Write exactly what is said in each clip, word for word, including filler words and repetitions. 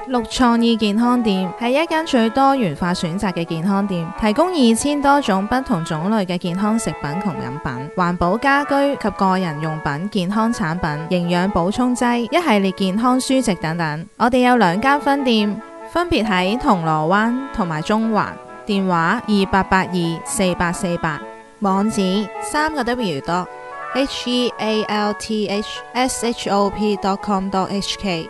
綠創意健康店係一間最多元化選擇嘅健康店，提供二千多種不同種類嘅健康食品同飲品、環保家居及個人用品、健康產品、營養補充劑、一系列健康書籍等等。我哋有兩間分店，分別喺銅鑼灣同埋中環，電話二八八二四八四八，網址三個 W dot H E A L T H S H O P dot com dot H K。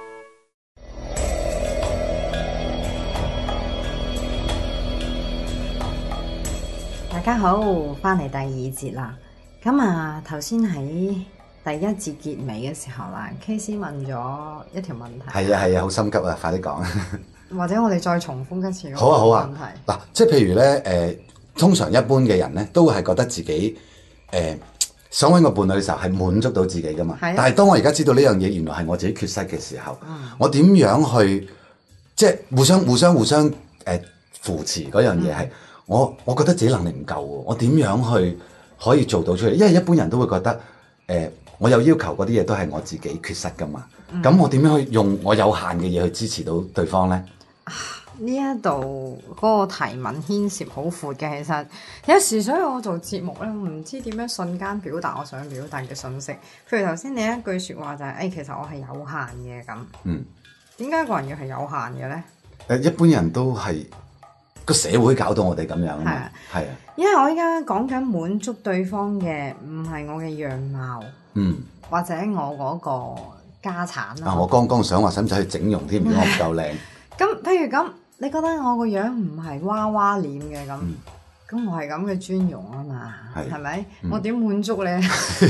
大家好，翻嚟第二節啦。咁啊，頭先喺第一節結尾嘅時候啦，K C 問咗一條問題。 係啊係啊，好心急啊，快啲講。 或者我哋再重複一次。 好啊好啊。 問題嗱，即係譬如咧，誒、呃，通常一般嘅人咧，都係覺得自己誒、呃、想揾個伴侶嘅時候係滿足到自己噶嘛。係啊。但係當我而家知道呢樣嘢原來係我自己缺失嘅時候，嗯、我點樣去即係互相互相互相誒、呃、扶持嗰樣嘢係？嗯我我覺得自己能力唔夠喎，我點樣去可以做到出嚟？因為一般人都會覺得，誒、呃，我有要求嗰啲嘢都係我自己缺失噶嘛。咁、嗯、我點樣去用我有限嘅嘢去支持到對方呢？ 呢一度嗰個提問牽涉好闊嘅，其實有時所以我做節目咧，我唔知點樣瞬間表達我想表達嘅信息。譬如頭先你一句説話就係、是，誒、哎，其實我係有限嘅咁。嗯。點解個人要係有限嘅呢？ 誒，一般人都係。個社會搞到我哋咁樣啊嘛，係啊， 因為我依家講緊滿足對方嘅唔係我嘅樣貌，嗯，或者我嗰個家產啦。 啊，我剛剛想話使唔使去整容添？如果我唔夠靚。 咁譬如咁，你覺得我個樣唔係娃娃臉嘅咁，咁、嗯、我係咁嘅尊容啊嘛，係咪？嗯、我點滿足你？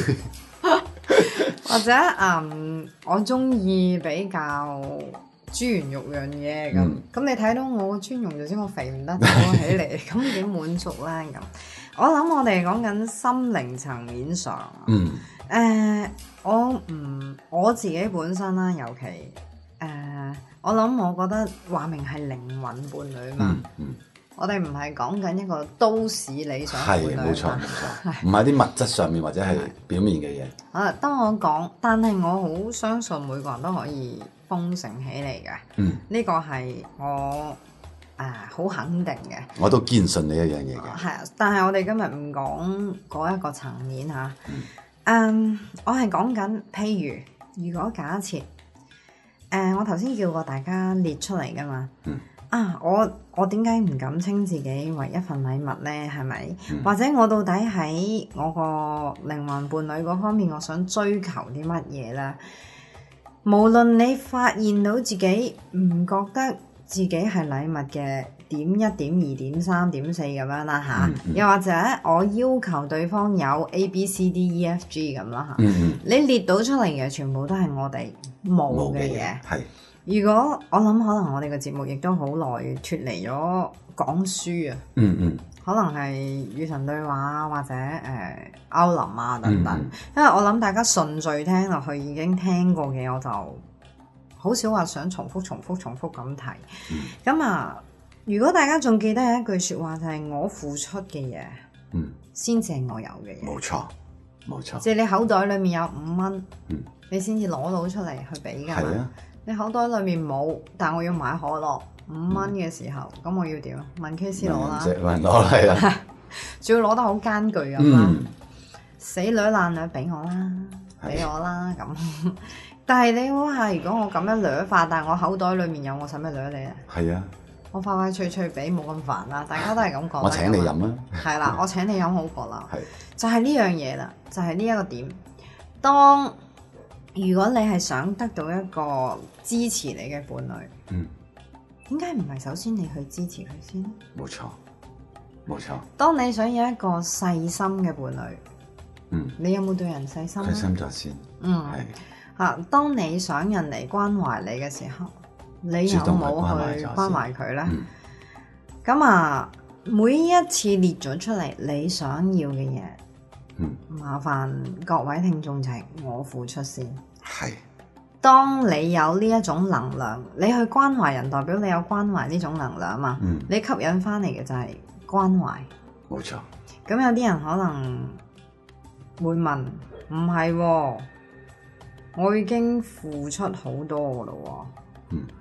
或者嗯，我中意比較豬圓肉樣嘢咁，咁、嗯、你睇到我個尊容就知我肥唔得起嚟，咁點滿足咧？咁我諗我哋講緊心靈層面上，嗯，誒、呃，我唔我自己本身啦，尤其誒、呃，我諗我覺得話明係靈魂伴侶嘛，嗯嗯、我哋唔係講緊一個都市理想伴侶，係冇錯冇錯， 唔係啲物質上面或者係表面嘅嘢。 啊，當我講，但係我好相信每個人都可以豐盛起嚟嘅，嗯，呢個係我誒好、呃、肯定嘅。 我都堅信呢一樣嘢嘅。 係啊，但係我哋今日唔講嗰一個層面嚇。嗯，嗯，我係講緊，譬如如果假設誒、呃，我頭先叫過大家列出嚟㗎嘛。嗯。啊，我我點解唔敢稱自己為一份禮物呢？係咪？嗯、或者我到底喺我個靈魂伴侶嗰方面，我想追求啲乜嘢呢？無論你發現到自己唔覺得自己係禮物嘅點一點二點三點四咁樣啦嚇，嗯嗯、又或者我要求對方有 A B C D E F G 咁啦嚇，嗯嗯、你列到出嚟嘅全部都係我哋冇嘅嘢。係，如果我諗可能我哋嘅節目亦都好耐脫離咗講書啊。嗯嗯。可能係與神對話或者誒歐林啊等等，嗯、因為我諗大家順序聽落去已經聽過嘅，我就好少話想重複、重複、重複咁提。咁、嗯、啊，如果大家仲記得有一句説話就係、是、我付出嘅嘢，嗯，先至係我有嘅嘢。冇錯，冇錯。即係你口袋裡面有五蚊，嗯，你先至攞到出嚟去俾㗎嘛。啊、你口袋裡面冇，但我要買可樂。五蚊嘅時候，咁、嗯、我要點啊？問 K C 攞啦，問攞係啦，仲要攞得好艱巨咁啦，嗯、死女爛女俾我啦，俾我啦咁。但係你諗下，如果我咁樣掠化，但係我口袋裡面有，我使咩掠你啊？係啊，我快快脆脆俾，冇咁煩啦。大家都係咁講。我請你飲啦。係啦，我請你飲好過啦。係，就係呢樣嘢啦，就係呢一個點。當如果你係想得到一個支持你嘅伴侶，嗯。點解唔係首先你去支持佢先？冇錯，冇錯。當你想有一個細心嘅伴侶，嗯，你有冇對人細心？細心咗先，嗯，係嚇、啊。當你想人嚟關懷你嘅時候，你有冇去關懷佢咧？咁、嗯、啊，每一次列咗出嚟你想要嘅嘢，嗯，麻煩各位聽眾就係我付出先，係。當你有呢一種能量，你去關懷人，代表你有關懷呢種能量嘛？嗯、你吸引翻嚟嘅就係關懷。冇錯。咁有啲人可能會問：唔係喎，我已經付出好多噶咯喎。嗯。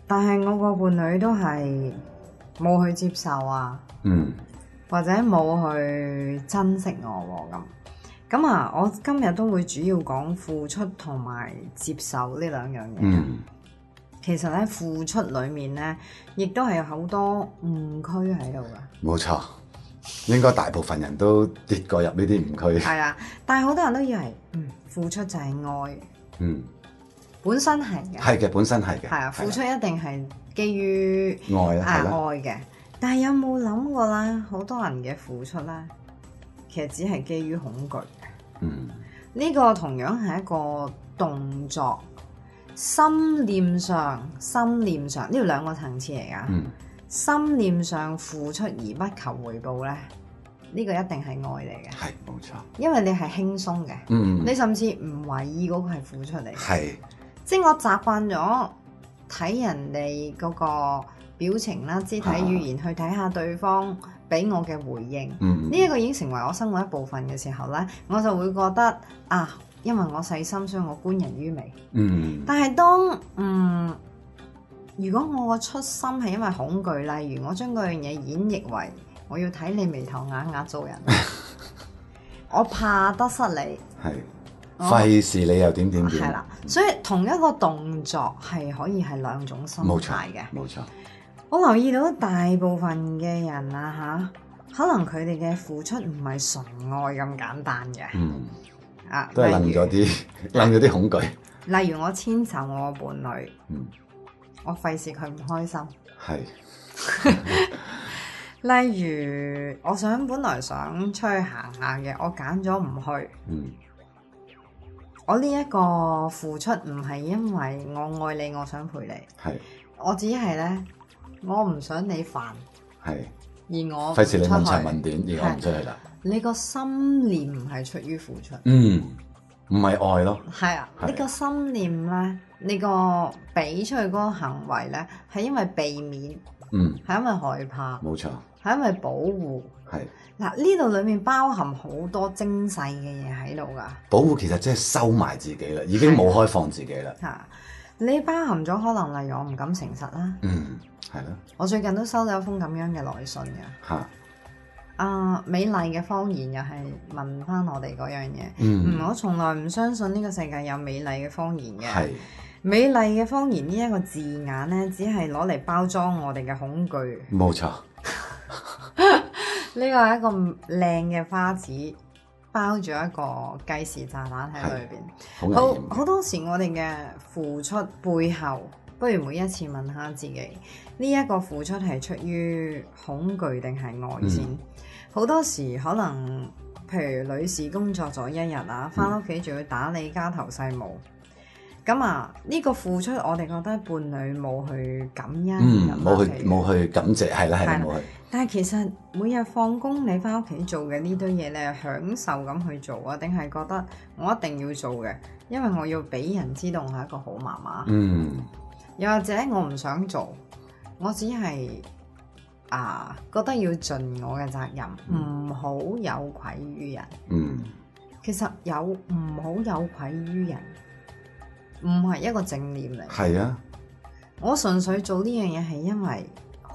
但係我個伴侶都係冇去接受啊， 嗯， 或者冇去珍惜我喎咁。咁啊，我今日都會主要講付出同埋接受呢兩樣嘢。 嗯， 其實咧，付出裡面咧，亦都係有好多誤區喺度噶。 冇錯，應該大部分人都跌過入呢啲誤區。 係啊，但係好多人都以為，嗯，付出就係愛。 嗯， 本身係嘅。係嘅，本身係嘅。 係啊，付出一定係基於愛啦， 啊愛嘅。但係有冇諗過啦？好多人嘅付出咧，其實只係基於恐懼。 嗯， 呢個同樣係一個動作，心念上、心念上呢兩個層次嚟噶。 嗯，心念上付出而不求回報咧，呢、這個一定係愛嚟嘅。 係冇錯， 因為你係輕鬆嘅。 嗯， 你甚至唔為意嗰個係付出嚟嘅。 係， 即係我習慣咗睇人哋嗰個表情啦、肢體語言、啊、去睇下對方俾我嘅回應，呢一、嗯、個已經成為我生活一部分嘅時候呢，我就會覺得啊，因為我細心，所以我觀人於微。嗯，但係當嗯，如果我個初心係因為恐懼，例如我將嗰樣嘢演繹為我要睇你眉頭眼額做人，我怕得失你，係費事你又點點點， 係啦，所以同一個動作係可以係兩種心態嘅， 冇錯。 我留意到大部分嘅人啊嚇，可能佢哋嘅付出唔係純愛咁簡單嘅，嗯，啊， 都係諗咗啲諗咗啲恐懼。 例如我遷就我個伴侶，嗯，我費事佢唔開心，係。例如我想本來想出去行下嘅，我揀咗唔去，嗯，我呢一個付出唔係因為我愛你，我想陪你，係，我只係咧。我唔想你煩，係，而我費事你問長問短，而我唔出去啦。 你個心念唔係出於付出， 嗯，唔係愛咯。 係啊，你個心念咧，你個俾出去嗰個行為咧，係因為避免，嗯，係因為害怕，冇錯，係因為保護，係。嗱，呢度裡面包含好多精細嘅嘢喺度噶。 保護其實即係收埋自己啦，已經冇開放自己啦。 嚇，你包含咗可能例如我唔敢誠實啦，嗯。係咯，我最近都收到一封咁樣嘅來信嘅。嚇，啊，美麗嘅謊言又係問翻我哋嗰樣嘢。嗯，我從來唔相信呢個世界有美麗嘅謊言嘅。係，美麗嘅謊言呢一個字眼咧，只係攞嚟包裝我哋嘅恐懼。冇錯，呢個係一個靚嘅花紙，包住一個計時炸彈喺裏邊。好，好多時我哋嘅付出背後。不如每一次問下自己，呢、這、一個付出係出於恐懼定係愛先？好、嗯、多時可能，譬如女士工作咗一日啊，翻屋企仲要打理家頭細務，咁啊呢、這個付出我哋覺得伴侶冇去感恩， 冇、嗯、去冇去感謝，係啦係啦冇去。 但係其實每日放工你翻屋企做嘅呢堆嘢，你係享受咁去做啊，定係覺得我一定要做嘅，因為我要俾人知道我係一個好媽媽。嗯。又或者我唔想做，我只係啊覺得要盡我嘅責任，唔好、嗯、有愧於人。嗯，其實有唔好有愧於人，唔係一個正念嚟。係啊，我純粹做呢樣嘢係因為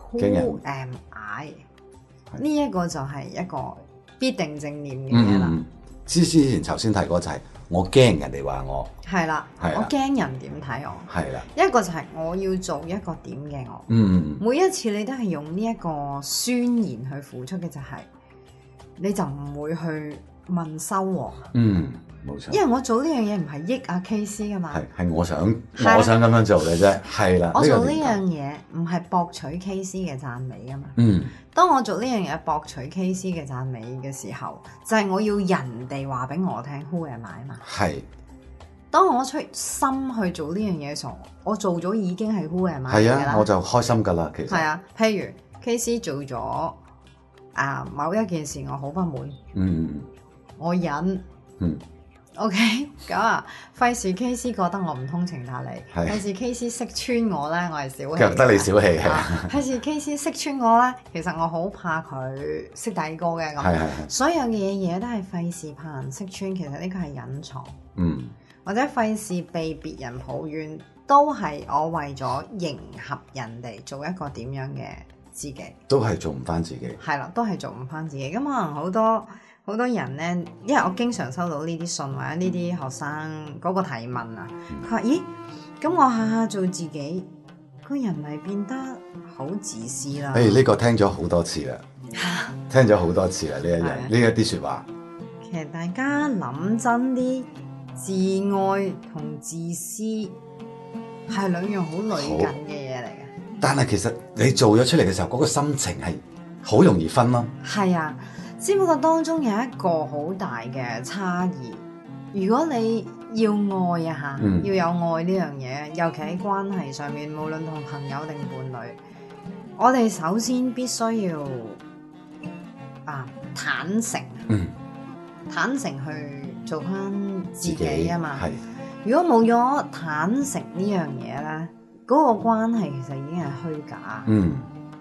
Who am I？呢一個就係一個必定正念嘅嘢啦。 之之前頭先提過就係、是。我驚人哋話我係啦，我驚人點睇我係啦。一個就係我要做一個點嘅我，嗯，每一次你都係用呢一個宣言去付出嘅，就係你就唔會去問收穫。嗯，冇錯。因為我做呢樣嘢唔係益阿 K C 噶嘛，係係我想我想咁樣做嘅啫，係啦。我做呢樣嘢唔係博取 K C 嘅讚美噶嘛，嗯。當我做呢樣嘢博取 K C 嘅讚美嘅時候，就係、是、我要人哋話俾我聽 Who am I 嘛。係。當我出心去做呢樣嘢嘅時候，我做咗已經係 Who am I 嘅啦。係啊，我就開心噶啦，其實。係啊，譬如 K C 做咗啊某一件事，我好不滿。嗯。我忍。嗯。OK，咁啊，費事 K C 覺得我唔通情達理，費事 K C 識穿我咧，我係小氣， 得你小氣係。 費事 K C 識穿我咧，其實我好怕佢識第二個嘅咁。係係係。所有嘅嘢嘢都係費事怕人識穿，其實呢個係隱藏。嗯。或者費事被別人抱怨， 都係我為咗迎合人哋做一個點樣嘅自己， 都係做唔翻自己。 係啦，都係做唔翻自己。咁可能好多好多人呢，因為我經常收到呢啲信或者呢啲學生嗰個提問啊，佢話：咦，咁我下下做自己，個人咪變得好自私啦？ 誒，呢個聽咗好多次啦，聽咗好多次啦，呢一樣呢一啲説話。 其實大家諗真啲，自愛同自私係兩樣好類近嘅嘢嚟嘅。 但係其實你做咗出嚟嘅時候，嗰個心情係好容易分咯。 係啊，只不過當中有一個好大嘅差異。如果你要愛啊嚇， 嗯、 要有愛呢樣嘢，尤其喺關係上面，無論同朋友定伴侶，我哋首先必須要啊坦誠， 嗯、 坦誠去做翻自己啊嘛。 係。 如果冇咗坦誠呢樣嘢咧，嗰、嗰個關係其實已經係虛假。 嗯。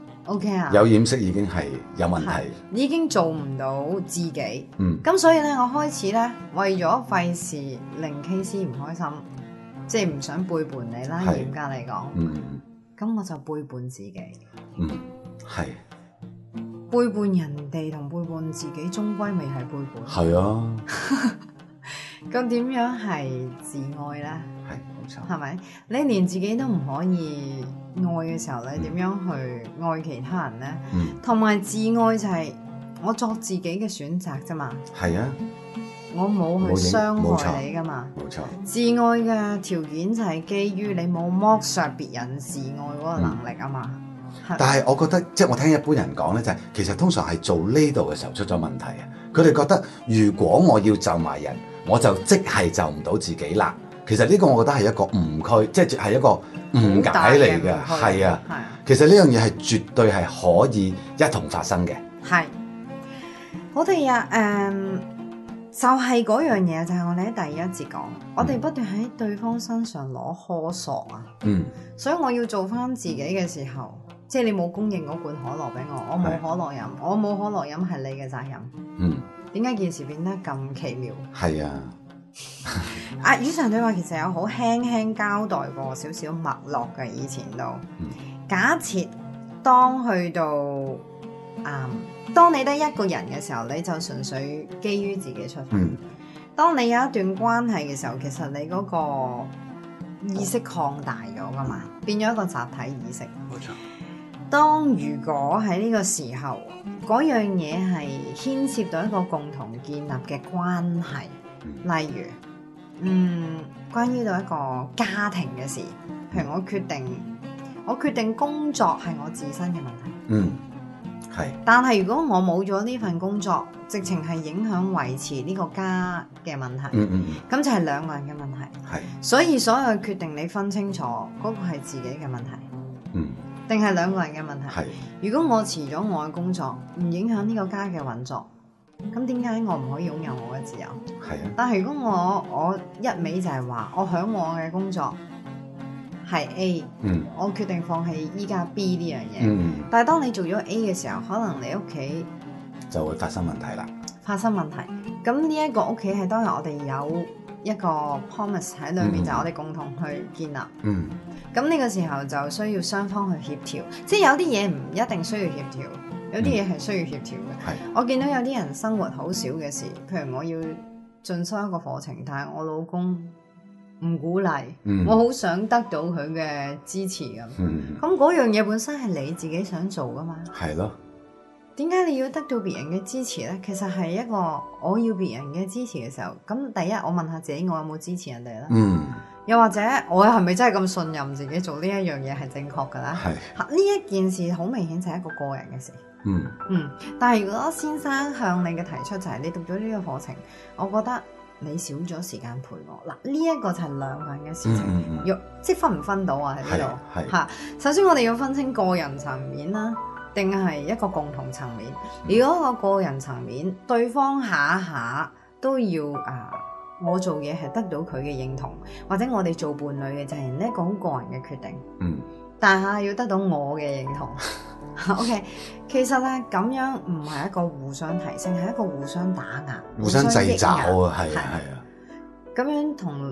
OK 啊。 有掩飾已經係有問題。 已經做唔到自己。 嗯。 咁所以咧，我開始咧為咗費事令 K C 唔開心，即係唔想背叛你啦。 係。 嚴格嚟講。 嗯。 咁我就背叛自己。 嗯，係。 背叛人哋同背叛自己，終歸未係背叛。 係啊。 咁點樣係自愛咧？ 係冇錯， 係咪？你連自己都唔可以愛嘅時候，你點樣去愛其他人咧？同埋、嗯、自愛就係我作自己嘅選擇啫嘛。係啊，我冇去傷害你噶嘛。冇錯，自愛嘅條件就係基於你冇剝削別人自愛嗰個能力啊嘛。嗯但係我覺得，即係我聽一般人講咧，就係其實通常係做呢度嘅時候出咗問題啊。佢哋覺得如果我要就埋人，我就即係就唔到自己啦。其實呢個我覺得係一個誤區，即係係一個誤解嚟嘅。係啊，係啊。其實呢樣嘢係絕對係可以一同發生嘅。係， 我哋啊，誒、嗯，就係嗰樣嘢，就係、是、我哋喺第一節講，嗯、我哋不斷喺對方身上攞苛索啊。嗯。所以我要做翻自己嘅時候。即係你冇供應嗰罐可樂俾我，我冇可樂飲，是我冇可樂飲係你嘅責任。嗯，點解件事變得咁奇妙？係啊，啊，以上對話其實有好輕輕交代過少少脈絡嘅，以前都。嗯、假設當去到啊、嗯，當你得一個人嘅時候，你就純粹基於自己出發。嗯、當你有一段關係嘅時候，其實你嗰個意識擴大咗噶嘛，變咗一個集體意識。冇錯。當如果喺呢個時候，嗰樣嘢係牽涉到一個共同建立嘅關係，例如，嗯，關於到一個家庭嘅事，譬如我決定，我決定工作係我自身嘅問題，嗯，係。但係如果我冇咗呢份工作，直情係影響維持呢個家嘅問題，嗯嗯，咁就係兩個人嘅問題，係。所以所有嘅決定你分清楚，嗰個係自己嘅問題，嗯。定係兩個人嘅問題。係。如果我辭咗我嘅工作，唔影響呢個家嘅運作，咁點解我唔可以擁有我嘅自由？係啊。但係如果我我一味就係話，我向往嘅工作係 A，嗯，我決定放棄依家 B 呢樣嘢。嗯。但係當你做咗 A 嘅時候，可能你屋企就會發生問題啦。發生問題。咁呢一個屋企係當日我哋有一個 promise 喺裏面，嗯、就係我哋共同去建立。嗯。咁呢個時候就需要雙方去協調，即係有啲嘢唔一定需要協調，有啲嘢係需要協調嘅。係、嗯。我見到有啲人生活好少嘅事，譬如我要進修一個課程，但係我老公唔鼓勵，嗯、我好想得到佢嘅支持咁。嗯。咁嗰樣嘢本身係你自己想做噶嘛？係咯。點解你要得到別人嘅支持呢？其實係一個我要別人嘅支持嘅時候，咁第一我問下自己，我有冇支持人哋咧？嗯。又或者我係咪真係咁信任自己做呢一樣嘢係正確噶咧？係。呢一件事好明顯就係一個個人嘅事。嗯。嗯。但係如果先生向你嘅提出就係你讀咗呢個課程，我覺得你少咗時間陪我。嗱，呢一個就係兩個人嘅事情，嗯嗯嗯要即係分唔分到啊？喺呢度。係。嚇，首先我哋要分清個人層面啦。定係一個共同層面。如果個個人層面，對方下下都要啊，我做嘢係得到佢嘅認同，或者我哋做伴侶嘅就係一個好個人嘅決定。嗯，但係要得到我嘅認同。OK， 其實咧咁樣唔係一個互相提升，係一個互相打壓、 互相製造啊，係啊係啊。 咁樣同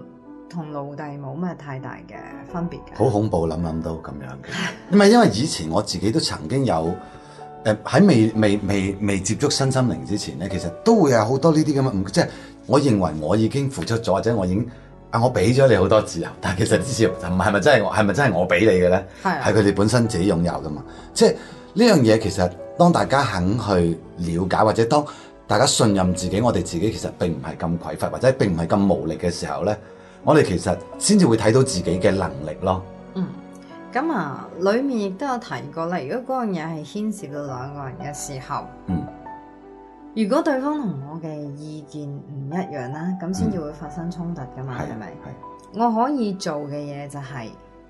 同奴隸冇咩太大嘅分別嘅。 好恐怖，諗諗到咁樣嘅。唔係因為以前我自己都曾經有誒喺未未未未接觸身心靈之前咧，其實都會有好多呢啲咁嘅，即係我認為我已經付出咗，或者我已經啊我俾咗你好多自由，但係其實啲自由唔係咪真係我係咪真係我俾你嘅咧？係係佢哋本身自己擁有噶嘛。即係呢樣嘢其實當大家肯去了解，或者當大家信任自己，我哋自己其實並唔係咁匱乏，或者並唔係咁無力嘅時候咧，我哋其實先至會睇到自己嘅能力咯。 嗯。咁啊，裡面亦都有提過啦。如果嗰樣嘢係牽涉到兩個人嘅時候，嗯，如果對方同我嘅意見唔一樣啦，咁先至會發生衝突噶嘛，係咪？係。我可以做嘅嘢就係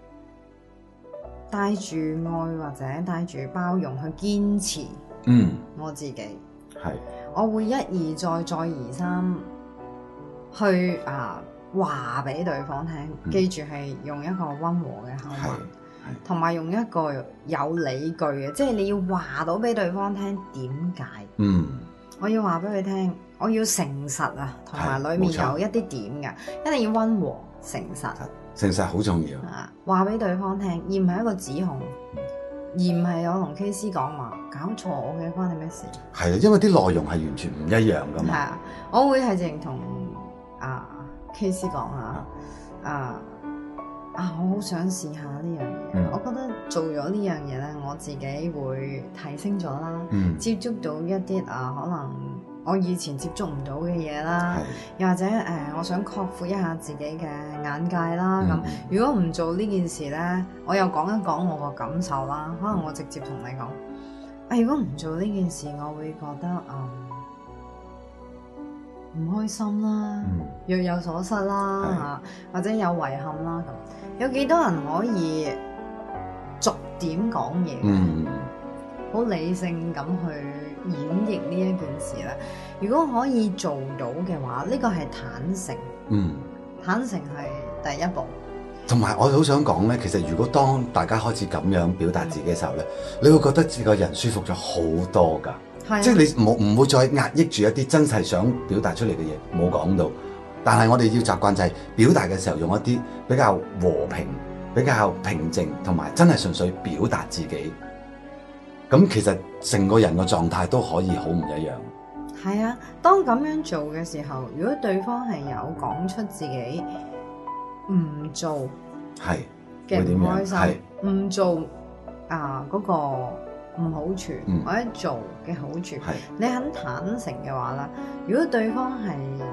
帶住愛或者帶住包容去堅持，嗯，我自己係。我會一而再，再而三去啊話俾對方聽，嗯、記住係用一個溫和嘅口吻。同埋用一個有理據嘅，即係你要話到俾對方聽點解。嗯，我要話俾佢聽，我要誠實啊，同埋裡面有一啲點嘅，一定要溫和誠實。 誠實好重要啊！話俾對方聽，而唔係一個指控，嗯、而唔係我同 K C 講話搞錯我嘅，關你咩事？ 係啊，因為啲內容係完全唔一樣噶嘛。係啊，我會係淨同啊 K C 講啊啊。啊！我好想試下呢樣嘢，嗯、我覺得做咗呢樣嘢咧，我自己會提升咗啦，嗯、接觸到一啲啊，可能我以前接觸唔到嘅嘢啦，是又或者誒、呃，我想擴闊一下自己嘅眼界啦。咁、嗯、如果唔做呢件事咧，我又講一講我個感受啦。可能我直接同你講，啊，如果唔做呢件事，我會覺得啊，唔、嗯、開心啦，若、嗯、有所失啦嚇是、啊，或者有遺憾啦咁。有幾多人可以逐點講嘢？嗯，好理性咁去演繹呢一件事咧。如果可以做到嘅話，呢個係坦誠。嗯，坦誠係第一步。 同埋我好想講咧，其實如果當大家開始咁樣表達自己嘅時候咧，嗯、你會覺得自己個人舒服咗好多㗎。係、啊，即係你冇唔會再壓抑住一啲真係想表達出嚟嘅嘢，冇講到。但係我哋要習慣就係表達嘅時候用一啲比較和平、比較平靜，同埋真係純粹表達自己。咁其實成個人嘅狀態都可以好唔一樣。 係啊，當咁樣做嘅時候，如果對方係有講出自己唔做係嘅唔開心，唔做啊嗰個唔好處，嗯、或者做嘅好處，係你肯坦誠嘅話啦，如果對方係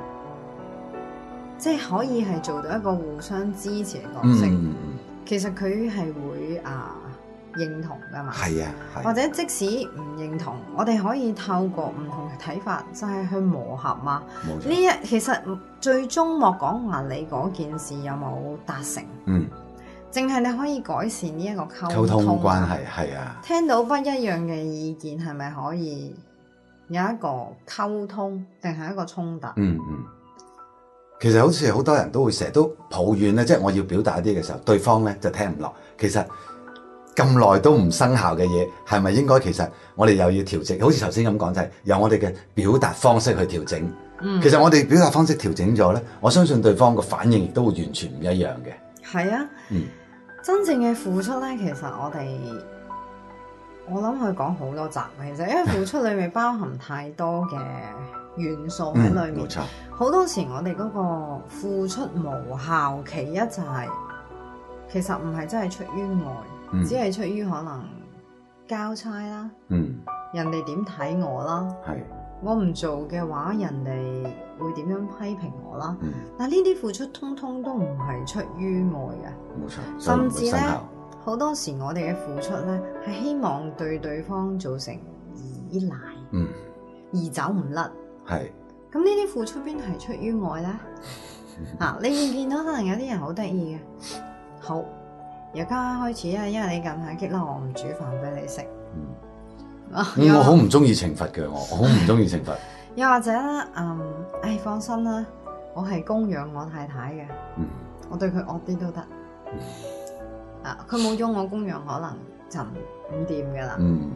即係可以係做到一個互相支持嘅角色，嗯、其實佢係會啊認同噶嘛。係啊，或者即使唔認同，我哋可以透過唔同嘅睇法，就係、是、去磨合嘛。呢錯一其實最終莫講話你嗰件事有冇達成，嗯，淨係你可以改善呢一個溝通，溝通關係，係啊。聽到不一樣嘅意見，係咪可以有一個溝通，定係一個衝突？嗯嗯。 其實好似好多人都會成日都抱怨咧，即係我要表達一啲嘅時候，對方咧就聽唔落。其實咁耐都唔生效嘅嘢，係咪應該其實我哋又要調整？好似頭先咁講就係由我哋嘅表達方式去調整。嗯，其實我哋表達方式調整咗咧，我相信對方個反應亦都會完全唔一樣嘅。 係啊，嗯，真正嘅付出咧，其實我哋我諗佢講好多集，其實因為付出裏面包含太多嘅元素喺裏面，冇錯。好多時我哋嗰個付出無效，其一就係、是、其實唔係真係出於愛，嗯、只係出於可能交差啦，嗯、人哋點睇我啦，係我唔做嘅話，人哋會點樣批評我啦？嗯、但呢啲付出通通都唔係出於愛嘅，冇錯。甚至咧，好多時我哋嘅付出咧係希望對對方造成依賴，嗯，而走唔甩，係。咁呢啲付出邊係出於愛咧？啊，你會見到可能有啲人好得意嘅，好，而家開始啊，因為你近排激嬲我，唔煮飯俾你食。嗯，啊、 我好唔中意懲罰嘅，我我好唔中意懲罰。 又或者咧，嗯，唉，放心啦，我係供養我太太嘅，嗯、我對佢惡啲都得。嗯、啊，佢冇咗我供養，可能就唔掂噶啦。嗯，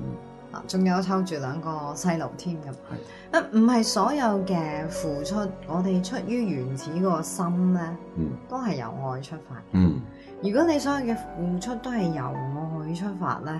啊，仲有湊住兩個細路添咁。啊，唔係所有嘅付出，我哋出於原始個心咧， 嗯， 都係由愛出發。 嗯， 如果你所有嘅付出都係由愛出發咧，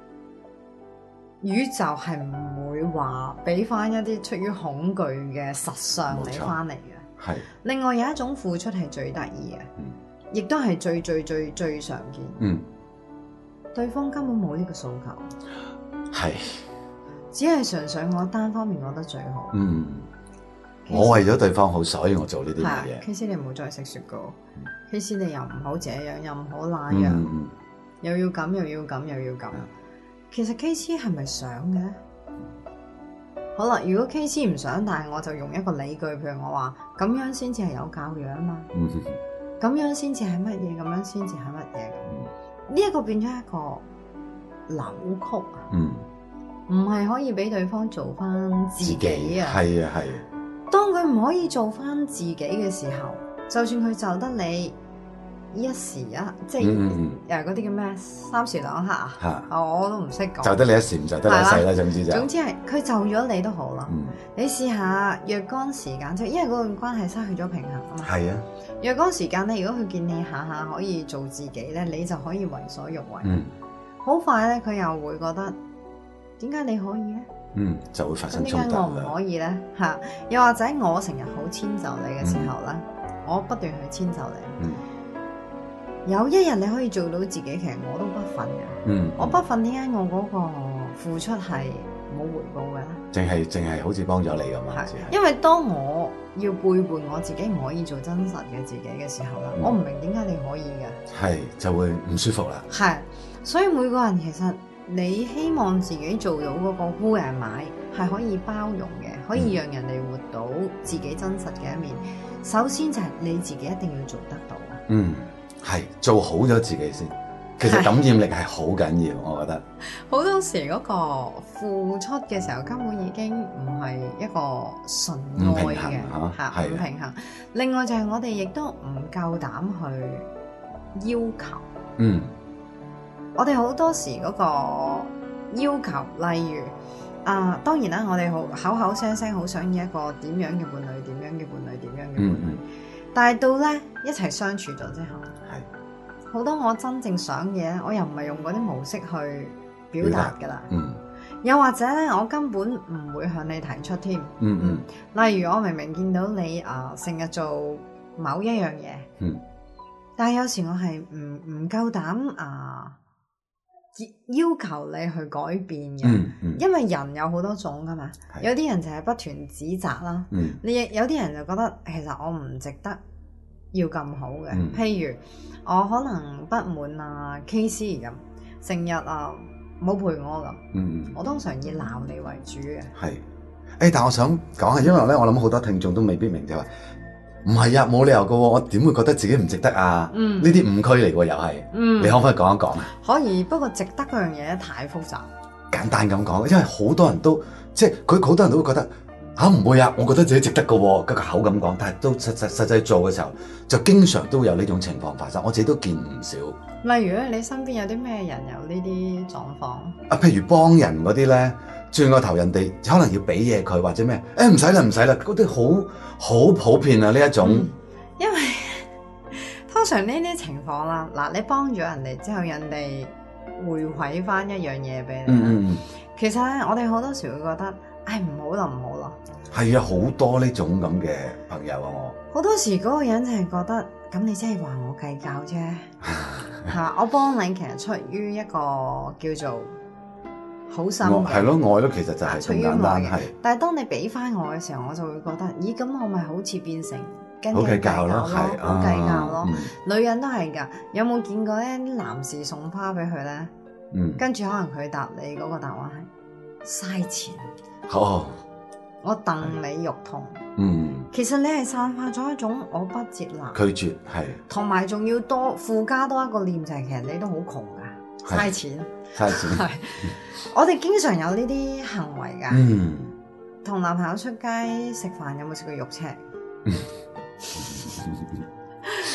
宇宙係唔會話俾翻一啲出於恐懼嘅實相你翻嚟嘅。係。另外有一種付出係最得意嘅，嗯，亦都係最最最最常見。嗯，對方根本冇呢個訴求，係，只係純粹我單方面覺得最好。嗯， 我為咗對方好，所以我做呢啲嘢。 K C 你唔好再食雪糕，嗯，K C 你又唔好這樣，又唔好那樣，嗯，又要咁又要咁又要咁。其實 K C 係咪想嘅？好啦，如果 K C 唔想，但係我就用一個理據，譬如我話咁樣先至係有教養啊嘛，咁樣先至係乜嘢，咁樣先至係乜嘢咁。呢一個變咗一個扭曲啊，唔係可以俾對方做翻自己啊。係啊係啊。當佢唔可以做翻自己嘅時候，就算佢就得你一時一，即係誒嗰啲叫咩三時兩刻啊，我都唔識講。就得你一時，唔就得你一世啦，總之就。總之係佢就咗你都好啦。你試下若干時間，即係因為嗰段關係失去咗平衡啊嘛。係啊。若干時間咧，如果佢見你下下可以做自己咧，你就可以為所欲為。嗯。好快咧，佢又會覺得點解你可以咧？嗯，就會發生衝突啦。點解我唔可以咧？嚇！又或者我成日好遷就你嘅時候咧，我不斷去遷就你。嗯。有一日你可以做到自己，其實我都不忿嘅。嗯，我不忿點解我嗰個付出係冇回報嘅咧？淨係淨係好似幫咗你咁啊！係，因為當我要背叛我自己，唔可以做真實嘅自己嘅時候啦，嗯，我唔明點解你可以嘅。係就會唔舒服啦。係，所以每個人其實你希望自己做到嗰個 who am I，係可以包容嘅，可以讓人哋活到自己真實嘅一面。嗯，首先就係你自己一定要做得到。嗯。係做好咗自己先，其實感染力係好緊要，我覺得。好多時嗰個付出嘅時候，根本已經唔係一個純愛嘅嚇，唔平衡。另外就係我哋亦都唔夠膽去要求。嗯，我哋好多時嗰個要求，例如啊、呃，當然啦，我哋好口口聲聲好想要一個點樣嘅伴侶，點樣嘅伴侶，點樣嘅伴侶。嗯嗯，但係到咧一齊相處咗之後，係好多我真正想嘅嘢，我又唔係用嗰啲模式去表達噶啦。嗯，又或者咧，我根本唔會向你提出添。嗯嗯，例如我明明見到你啊，成日做某一樣嘢，嗯，但係有時我係唔唔夠膽啊要求你去改變嘅。嗯嗯，因為人有好多種噶嘛，有啲人就係不斷指責啦。嗯，你亦有啲人就覺得其實我唔值得要咁好嘅。嗯，譬如我可能不滿啊 K C 咁，成日啊冇陪我咁。嗯，我通常以鬧你為主嘅。係，誒，但係我想講下，因為咧，我諗好多聽眾都未必明就係話，唔係啊，冇理由噶，我點會覺得自己唔值得啊？嗯，呢啲誤區嚟喎，又係。嗯，你可唔可以講一講啊？可以，不過值得嗰樣嘢太複雜。簡單咁講，因為好多人都即係佢好多人都會覺得嚇唔會啊，我覺得自己值得噶喎，個口咁講，但係都實實實際做嘅時候，就經常都有呢種情況發生。我自己都見唔少。例如咧，你身邊有啲咩人有呢啲狀況？啊，譬如幫人嗰啲咧，轉個頭人哋可能要俾嘢佢或者咩？誒唔使啦唔使啦，嗰啲好好普遍啊呢一種。嗯，因為通常呢啲情況啦，嗱你幫咗人哋之後，人哋回饋翻一樣嘢俾你。嗯嗯，其實咧，我哋好多時會覺得，唉唔好啦唔好啦。係啊，好多呢種咁嘅朋友啊，我好多時嗰個人就係覺得，咁你真係話我計較啫。嚇，我幫你其實出於一個叫做好心嘅，係咯，愛咯，其實就係咁簡單係。但係當你俾翻我嘅時候，我就會覺得，咦咁我咪好似變成斤斤計較咯，好計較咯。女人都係㗎，有冇見過咧？啲男士送花俾佢咧，嗯，跟住可能佢答你嗰個答案係嘥錢。好。我戥你肉痛，嗯，其實你係散發咗一種我不接納、拒絕，係，同埋仲要多附加多一個念，就係其實你都好窮噶，嘥錢，嘥錢，係，我哋經常有呢啲行為噶，嗯，同男朋友出街食飯有冇食過肉赤？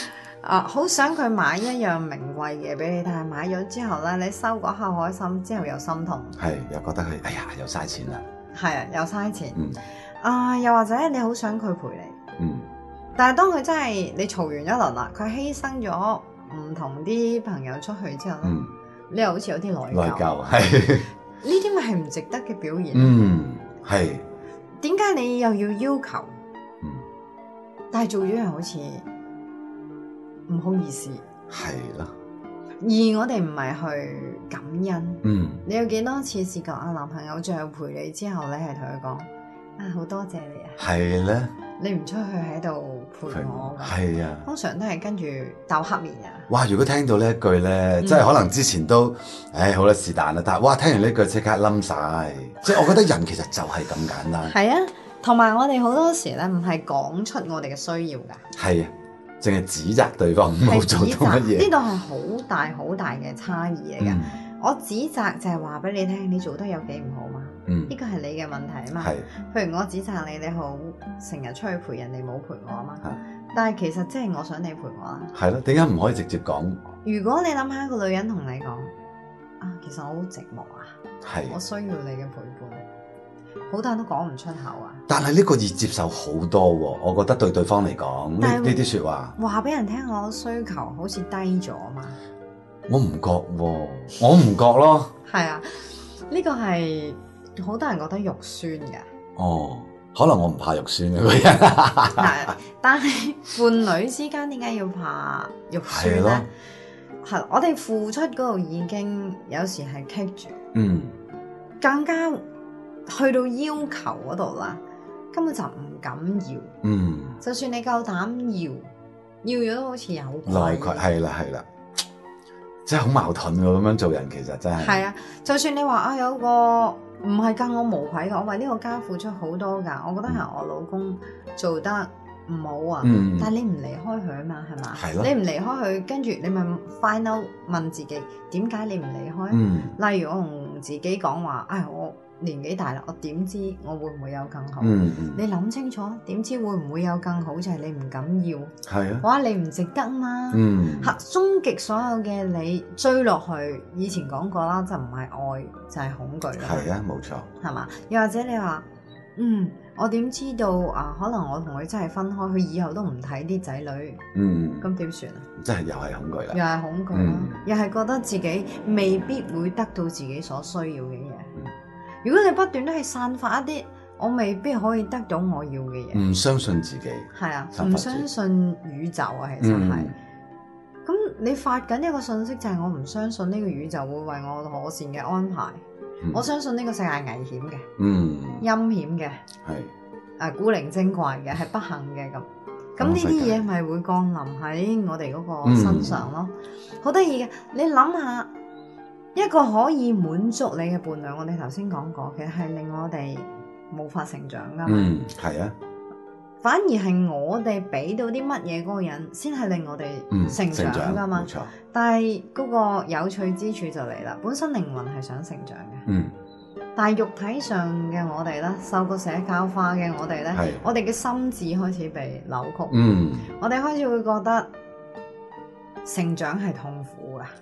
啊，好想佢買一樣名貴嘢俾你，但係買咗之後咧，你收嗰下開心，之後又心痛， 係又覺得佢哎呀又嘥錢啦， 係啊，又嘥錢。 嗯啊，又或者你好想佢陪你， 嗯， 但係當佢真係你嘈完一輪啦，佢犧牲咗唔同啲朋友出去之後咧， 嗯你又好似有啲內疚， 內疚係， 呢啲咪係唔值得嘅表現。 嗯係， 點解你又要要求？ 嗯但係做咗樣好似唔好意思， 係咯， 而我哋唔係去感恩。 嗯你有幾多次試過啊？男朋友最後陪你之後咧，係同佢講啊，好多謝你啊！ 係咧， 你唔出去喺度陪我㗎， 係啊。 通常都係跟住鬥黑面啊！ 哇！如果聽到呢一句咧， 嗯即係可能之前都，唉好啦是但啦，但係哇聽完呢句即刻冧晒，即係我覺得人其實就係咁簡單。 係啊，同埋我哋好多時咧，唔係講出我哋嘅需要㗎， 係啊，淨係指責對方冇做到乜呢嘢。 度係好大好大嘅差異嚟㗎。 嗯我指責就係話俾你聽，你做得有幾唔好嘛？ 嗯呢個係你嘅問題啊嘛。 係譬如我指責你，你好成日出去陪人哋冇陪我啊嘛。 係但係其實即係我想你陪我啦。 係咯，點解唔可以直接講？ 如果你諗下一個女人同你講啊，其實我好寂寞啊， 係， 我需要你嘅陪伴，好多人都講唔出口啊。 但係呢個易接受好多喎，我覺得對對方嚟講呢但係呢啲説話， 話俾人聽我需求好似低咗啊嘛。 我唔覺喎，我唔覺咯。 係啊，呢個係好多人覺得肉酸嘅。 哦，可能我唔怕肉酸嘅個人。 係，但係伴侶之間點解要怕肉酸係咯咧？係我哋付出嗰度已經有時係棘住， 嗯， 更加去到要求嗰度啦，根本就唔敢要。 嗯， 就算你夠膽要，要咗都好似有內愧係啦係啦，真係好矛盾喎！咁樣做人其實真係係啊，就算你話啊有個唔係更我無愧嘅，我為呢個家付出好多㗎，我覺得係我老公做得唔好啊。 嗯但係你唔離開佢啊嘛，係嘛？ 係咯你唔離開佢，跟住你咪 find out 問自己點解你唔離開？ 嗯例如我同自己講話，唉，我年紀大啦，我點知我會唔會有更好？ 嗯嗯， 你諗清楚，點知會唔會有更好？就係、你唔敢要， 係啊， 哇！你唔值得嘛？ 嗯嚇，終極所有嘅你追落去，以前講過啦，就唔係愛，就係、恐懼啦， 係啊，冇錯， 係嘛？又或者你話，嗯，我點知道啊？可能我同佢真係分開，佢以後都唔睇啲仔女， 嗯， 咁點算啊？ 真係又係恐懼又啦， 係恐懼啦， 嗯又係覺得自己未必會得到自己所需要嘅嘢。 嗯如果你不斷都係散發一啲我未必可以得到我要嘅嘢， 唔相信自己， 係啊， 散發住唔相信宇宙啊，其實係。 嗯咁你發緊一個信息就係我唔相信呢個宇宙會為我妥善嘅安排， 嗯我相信呢個世界危險嘅、 嗯， 陰險嘅、 係誒古靈精怪嘅、係不幸嘅咁。咁呢啲嘢咪會降臨喺我哋嗰個身上咯，好得意嘅。你諗下，一個可以滿足你嘅伴侶，我哋頭先講過，其實係令我哋無法成長噶嘛。 嗯係啊， 反而係我哋俾到啲乜嘢嗰個人，先係令我哋嗯成長噶嘛。 冇錯， 但係嗰個有趣之處就嚟啦，本身靈魂係想成長嘅， 嗯但係肉體上嘅我哋咧，受過社教化嘅我哋咧係， 我哋嘅心智開始被扭曲， 嗯我哋開始會覺得成長係痛苦嘅。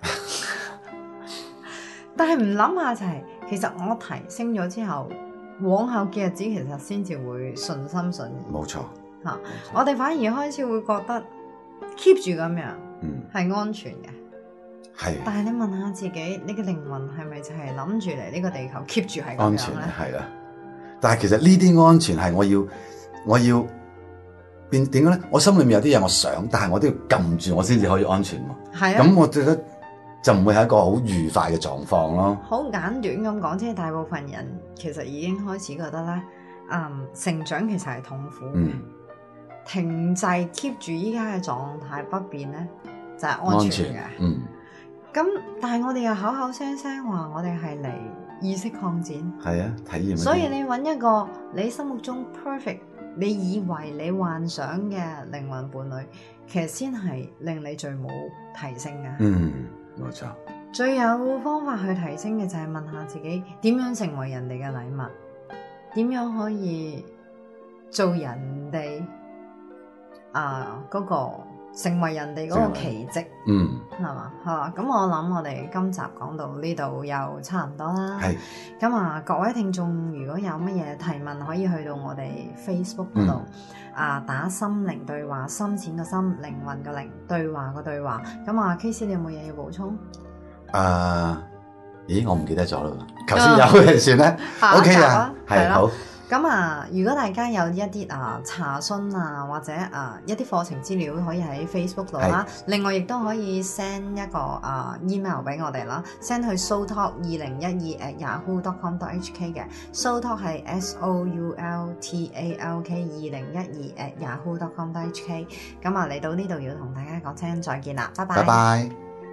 但係唔諗下就係、其實我提升咗之後，往後嘅日子其實先至會順心順意。 冇錯， 嚇、 冇錯我哋反而開始會覺得 keep 住咁樣嗯係安全嘅。 係但係你問下自己，你嘅靈魂係咪就係諗住嚟呢個地球 keep 住係咁安全嘅樣咧？ 係啦，但係其實呢啲安全係我要我要變點講咧？我心裏面有啲嘢我想，但係我都要撳住我先至可以安全喎。 係啊， 咁我覺得就唔會係一個好愉快嘅狀況咯。 好簡短咁講，即係大部分人其實已經開始覺得咧，嗯，成長其實係痛苦嘅， 嗯， 停滯 keep 住依家嘅狀態不變咧，就係、安全嘅。 嗯咁但係我哋又口口聲聲話我哋係嚟意識擴展， 係啊，體驗一啲。 所以你揾一個你心目中 perfect，你以為你幻想嘅靈魂伴侶，其實先係令你最冇提升嘅。 嗯，冇錯。 最有方法去提升嘅就係問下自己點樣成為人哋嘅禮物，點樣可以做人哋啊嗰個成為人哋嗰個奇蹟， 嗯， 係嘛？係嘛？咁我諗我哋今集講到呢度又差唔多啦。 係。 咁啊，各位聽眾如果有乜嘢提問，可以去到我哋 Facebook 嗰度、嗯、啊，打心靈對話，深淺個心，靈魂個靈，對話個對話。咁啊，K C 你有冇嘢要補充？ 啊，咦，我唔記得咗啦，頭先有嘅算啦。O K 啊，係好。 咁啊，如果大家有一啲啊查詢啊，或者啊一啲課程資料，可以喺 Facebook 度啦。另外亦都可以 send 一個啊 email 俾我哋啦 ，send 去 soultalk 二零一二 at yahoo dot com dot h k 嘅 soultalk 係 s o u l t a l k 二零一二 at yahoo dot com dot h k。咁啊，嚟到呢度要同大家講聲再見啦，拜拜。 拜拜。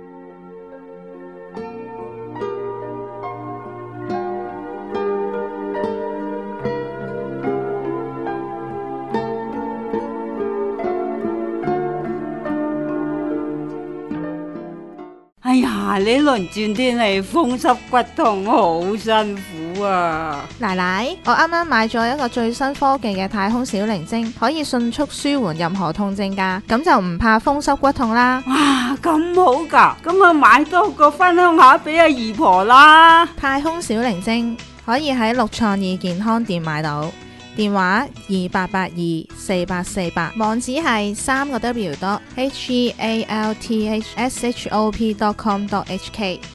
哎呀，呢輪轉天氣風濕骨痛好辛苦啊！ 奶奶，我啱啱買咗一個最新科技嘅太空小靈精，可以迅速舒緩任何痛症噶，咁就唔怕風濕骨痛啦。 哇，咁好噶，咁啊買多個分享下俾阿姨婆啦。 太空小靈精可以喺六創意健康店買到。電話二八八二四八四八，網址係三個 W dot H E A L T H S H O P dot com dot H K。